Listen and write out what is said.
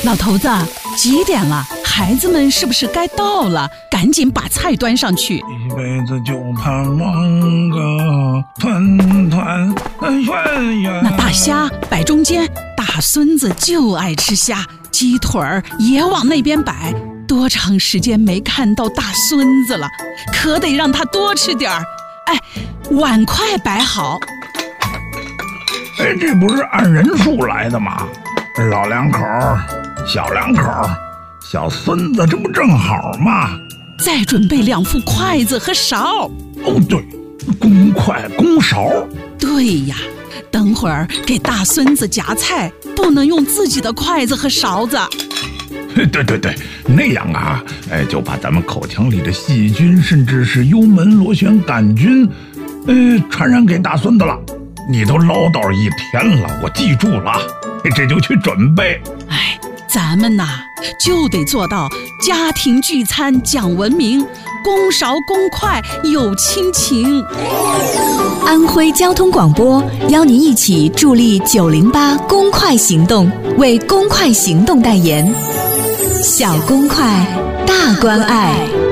老头子，几点了？孩子们是不是该到了？赶紧把菜端上去。 一辈子就盼望个团团圆圆。 那大虾摆中间，大孙子就爱吃虾，鸡腿儿也往那边摆。多长时间没看到大孙子了，可得让他多吃点儿。哎，碗筷摆好。 哎，这不是按人数来的吗？老两口，小两口，小孙子，这不正好吗？ 再准备2副筷子和勺。 哦，对，公筷公勺。 对呀，等会儿给大孙子夹菜，不能用自己的筷子和勺子。 对，那样啊，就把咱们口腔里的细菌，甚至是幽门螺旋杆菌，传染给大孙子了。你都唠叨1天了，我记住了，这就去准备。 哎，咱们呐就得做到家庭聚餐讲文明，公勺公筷有亲情。 安徽交通广播邀您一起助力908公筷行动，为公筷行动代言。小公筷，大关爱。